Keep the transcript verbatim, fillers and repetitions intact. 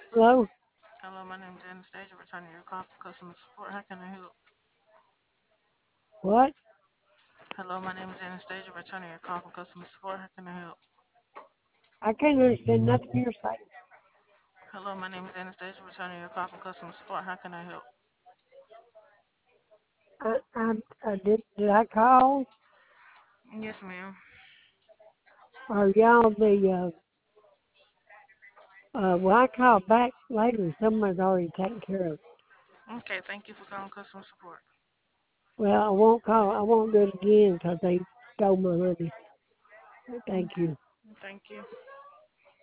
Hello? Hello, my name is Anastasia, returning your call for customer support. How can I help? What? Hello, my name is Anastasia, returning your call for customer support. How can I help? I can't understand nothing you're saying. Hello, my name is Anastasia, returning your call for customer support. How can I help? I, I, I did, did I call? Yes, ma'am. Or y'all the, uh, uh, well, I called back later. Someone's already taken care of it. Okay, thank you for calling customer support. Well, I won't call, I won't do it again because they stole my money. Thank Okay, you. thank you.